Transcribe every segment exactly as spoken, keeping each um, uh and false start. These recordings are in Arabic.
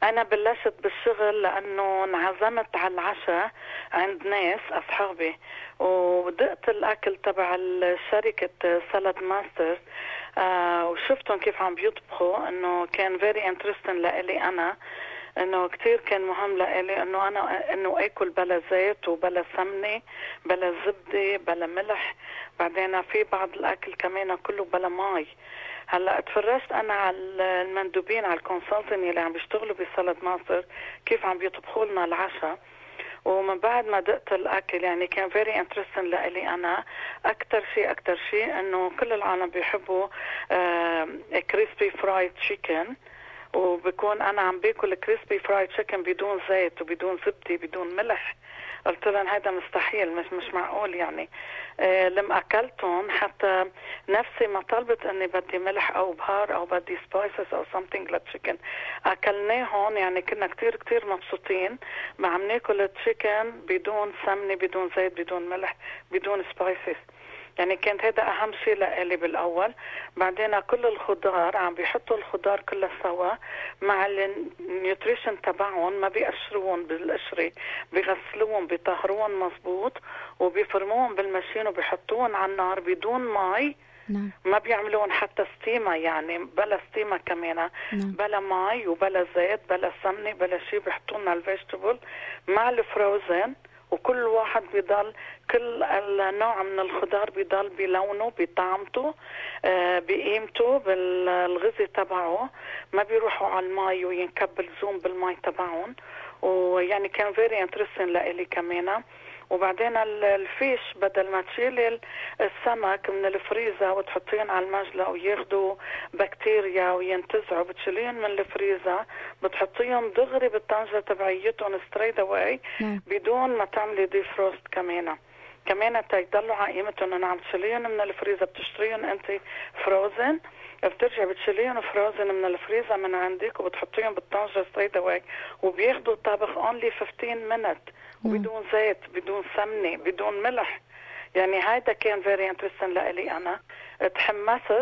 أنا بلشت بالشغل لأنه انعزمت على العشاء عند ناس أصحابي، ودقت الأكل تبع الشركة سالاد ماستر. آه وشفتهم كيف عم بيطبخوا، إنه كان very interesting لإلي أنا، إنه كتير كان مهم لإلي إنه أنا إنه آكل بلا زيت وبلا سمنة بلا زبدة بلا ملح. بعدين في بعض الأكل كمان كله بلا ماي. هلا اتفرجت انا على المندوبين على الكونسلتنج اللي عم بيشتغلوا بسالاد ماستر كيف عم بيطبخوا لنا العشاء، ومن بعد ما دقت الاكل يعني كان فيري انترستنج لإلي انا. اكثر شيء اكثر شيء انه كل العالم بيحبوا كريسبي فرايد تشيكن، وبكون انا عم باكل كريسبي فرايد تشيكن بدون زيت وبدون زبده بدون ملح. قلت لهم هذا مستحيل، مش مش معقول يعني. آه لما اكلتهم حتى نفسي ما طلبت اني بدي ملح او بهار او بدي سبايسز او something للتشيكن. اكلناهم يعني كنا كتير كتير مبسوطين، ما عم ناكل التشيكن بدون سمنه بدون زيت بدون ملح بدون سبايسز. يعني كانت هذا اهم شيء لإلي بالاول. بعدين كل الخضار عم بيحطوا الخضار كلها سوا مع النيوتريشن تبعهم، ما بيقشروهم بالقشره، بيغسلوهم بيطهروهم مزبوط وبيفرموهم بالماشين وبيحطوهم على النار بدون مي. نعم. ما بيعملون حتى ستيمة، يعني بلا ستيمة كمان. نعم. بلا مي وبلا زيت بلا سمنة بلا شيء، بيحطوا لنا الفيجيتابل مع الفروزن، وكل واحد بيضل كل النوع من الخضار بيضل بلونه بطعمته آه بقيمته بالغذاء تبعه، ما بيروحوا على المي وينكب الزوم بالمي تبعهم. ويعني كان فيري انترستين لإلي كمان. وبعدين الفيش بدل ما تشيل السمك من الفريزة وتحطين على المجلة وياخدوا بكتيريا وينتزعوا، بتشيلين من الفريزة بتحطيهم دغري بالطنجرة تبعيتهم ستريت اواي بدون ما تعملي دي فروست كمان. كمان تيضلوا على قيمتهم. انا عم تشيليهم من الفريزة بتشتريهم انت فروزن، بترجع بتشيليهم فروزن من الفريزة من عندك وبتحطيهم بالطنجرة ستريت اواي، وبياخدوا الطبخ اونلي خمستاشر مينت وبدون زيت بدون سمنة بدون ملح. يعني هيدا كان فيري انترستين لإلي أنا. تحمست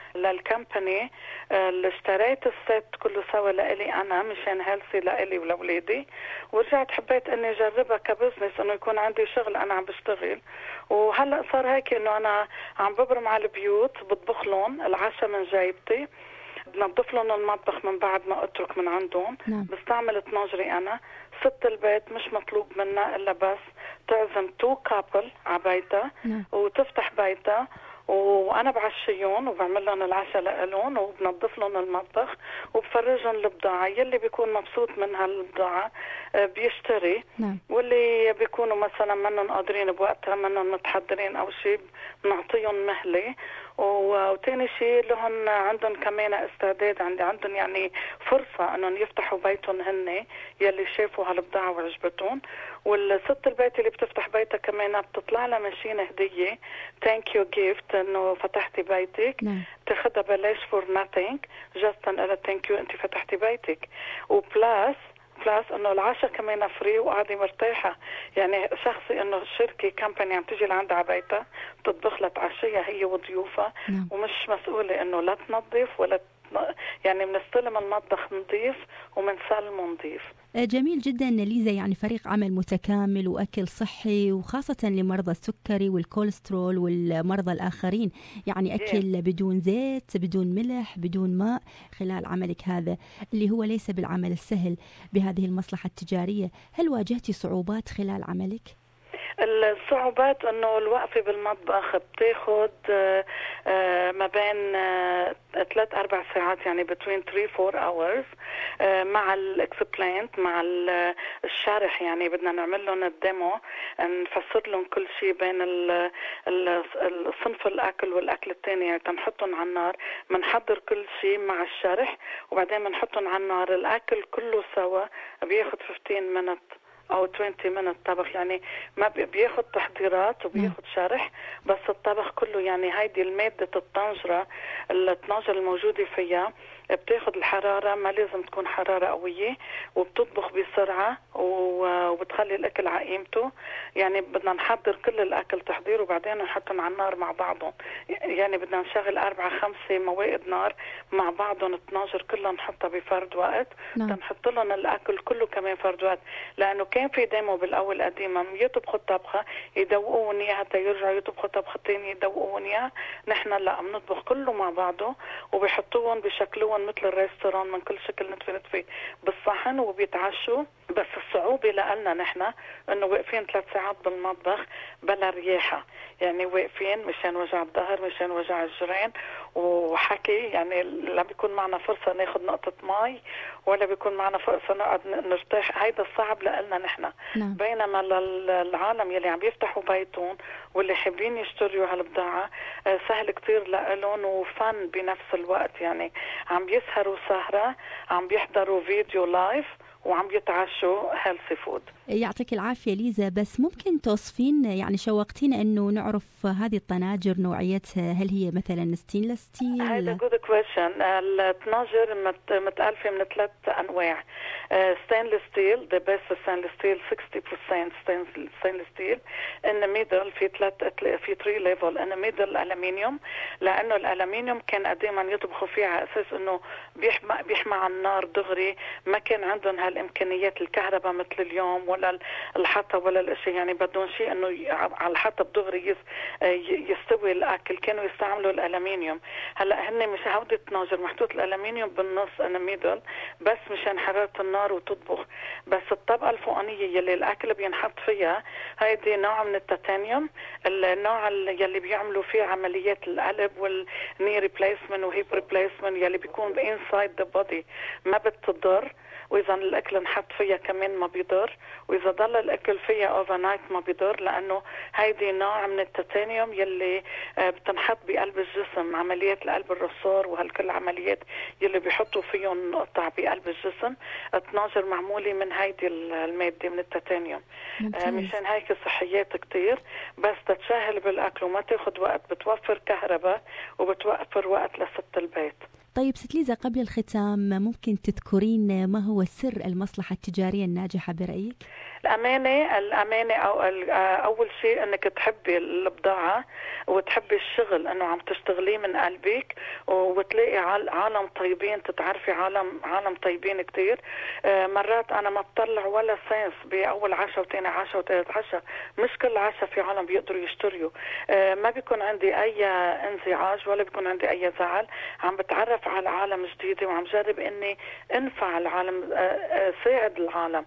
للكمباني اللي اشتريت السيت كله سوا لإلي أنا مشان هيلثي لإلي ولولادي، ورجعت حبيت إني أجربها كبزنس، إنه يكون عندي شغل أنا عم بشتغل. وهلأ صار هيك إنه أنا عم ببرم على البيوت، بطبخ لهم العشاء من جايبتي، بنظف لهم المطبخ من بعد ما اترك من عندهم. نعم. بستعمل طناجري انا. ست البيت مش مطلوب منها الا بس تعزم تو كابل على بيتها. نعم. وتفتح بيتها، وانا بعشيهم وبعمل لهم العشاء لهم وبنظف لهم المطبخ وبفرجهم البضاعه. يلي بيكون مبسوط من هالبضاعه بيشتري. نعم. واللي بيكونوا مثلا منهم قادرين بوقتها منهم متحضرين او شيء بنعطيهم مهله. وتاني شيء لهم عندهم كمان استعداد، عندي عندهم يعني فرصة انهم يفتحوا بيتهم هن يلي شافوا هالبضاعة وعجبتهم. والست البيت اللي بتفتح بيتها كمان بتطلع لها ماشين هدية ثانك يو جيفت انه فتحتي بيتك. نعم. تاخدها بلاش فور ناتينج، جاست انها ثانك يو انت فتحتي بيتك. وبلاس بلاس انه العشاء كمان فري وقاعده مرتاحه. يعني شخصي انه الشركه كامباني عم تيجي لعندها على بيتها تطبخ لها تعشيها هي وضيوفها. نعم. ومش مسؤوله انه لا تنظف ولا يعني بنستلم المطبخ نظيف ومنسلمه نظيف. جميل جدا ليزا، يعني فريق عمل متكامل وأكل صحي، وخاصة لمرضى السكري والكوليسترول والمرضى الآخرين. يعني أكل بدون زيت بدون ملح بدون ماء خلال عملك هذا اللي هو ليس بالعمل السهل بهذه المصلحة التجارية. هل واجهتي صعوبات خلال عملك؟ الصعوبات انه الوقفة بالمطبخ بتاخد ما بين ثلاث اربع ساعات، يعني between three four hours مع الاكسبلانت مع الشرح. يعني بدنا نعمل لهم الديمو، نفسر لهم كل شيء بين الصنف الاكل والاكل الثاني. يعني تنحطهم على النار، بنحضر كل شيء مع الشرح وبعدين بنحطهم على النار. الاكل كله سوا بياخد خمستاشر مينت او عشرين مينت طبخ. يعني ما بياخد تحضيرات وبياخد شرح بس الطبخ كله. يعني هيدي المادة الطنجرة الطنجرة الموجودة فيها بتاخد الحرارة، ما لازم تكون حرارة قوية، وبتطبخ بسرعة وبتخلي الأكل على قيمته. يعني بدنا نحضر كل الأكل تحضير وبعدين نحطهم على النار مع بعضهم. يعني بدنا نشغل أربعة خمسة موائد نار مع بعضهم اثناشر كلهم نحطها بفرد وقت. نعم. تنحط لهم الأكل كله كمان فرد وقت، لأنه كان في ديمو بالأول قديما يطبخوا الطبخة يدوقون إياها حتى يرجعوا يطبخوا طبختين يدوقون إياها. نحن لا، بنطبخ كله مع بعضه وبيحطوهم بشكلوهم مثل الريستوران من كل شكل نتفه نتفه بالصحن وبيتعشوا. بس الصعوبة لنا نحن انه واقفين ثلاث ساعات بالمطبخ بلا رياحة، يعني واقفين مشان وجع الظهر مشان وجع الجرين وحكي، يعني لا بيكون معنا فرصة ناخد نقطة مي ولا بيكون معنا فرصة نقعد نرتاح. هيدا الصعب لنا نحن. نعم. بينما للعالم يلي عم يفتحوا بيتون واللي حابين يشتروا هالبضاعة سهل كتير لهم وفن بنفس الوقت. يعني عم يسهروا سهرة، عم بيحضروا فيديو لايف وعم يتعشوا هيلثي فود. يعطيك العافية ليزا، بس ممكن توصفين، يعني شوقتينا انه نعرف هذه الطناجر نوعيتها، هل هي مثلا ستينلس ستيل؟ هذا جود كويشن. الطناجر مت متألفة من ثلاث انواع. ستينلس ستيل، ذا بيست ستينلس ستيل ستين بالمية ستينلس ستيل. ان ميدل في ثلاث في ثري ليفل. ان ميدل الومنيوم، لانه الالومنيوم كان قديما يطبخوا فيه على اساس انه بيحمى بيحمى على النار دغري، ما كان عندهم هالامكانيات الكهرباء مثل اليوم ولا الحطب ولا الاشي، يعني بدهم شيء انه على الحطب دغري يستوي الاكل، كانوا يستعملوا الالومنيوم. هلا هن مش هودة طناجر محطوط الالومنيوم بالنص ان ميدل بس مشان حرارة النار وتطبخ. بس الطبقة الفوقانية يلي الاكل بينحط فيها هيدي نوع من التيتانيوم، النوع يلي بيعملوا فيه عمليات القلب والني ريبليسمنت وهيب ريبليسمنت يلي بيكون انسايد ذا بودي، ما بتضر. واذا الاكل نحط فيها كمان ما بيضر، واذا ضل الاكل فيها اوفر نايت ما بيضر، لانه هيدي نوع من التيتانيوم يلي بتنحط بقلب الجسم. عمليات القلب الرصار وهالكل عمليات يلي بيحطوا فيهم قطع بقلب الجسم، الطناجر معموله من هيدي الماده من التيتانيوم. مشان هيك صحيات كتير، بس تتسهل بالاكل وما تاخذ وقت، بتوفر كهرباء وبتوفر وقت لست البيت. طيب ست ليزا، قبل الختام ممكن تذكرين ما هو سر المصلحة التجارية الناجحة برأيك؟ الأمانة. الأمانة أو أول شيء أنك تحبي البضاعة وتحبي الشغل، أنه عم تشتغليه من قلبك وتلاقي عالم طيبين، تتعرفي عالم عالم طيبين كتير. مرات أنا ما بطلع ولا سنس بأول عشاء وتاني عشاء وتالت عشاء، مش كل عشاء في عالم بيقدروا يشتريوا. ما بيكون عندي أي انزعاج ولا بيكون عندي أي زعل، عم بتعرف على عالم جديدة وعم جرب إني أنفع العالم، ساعد العالم.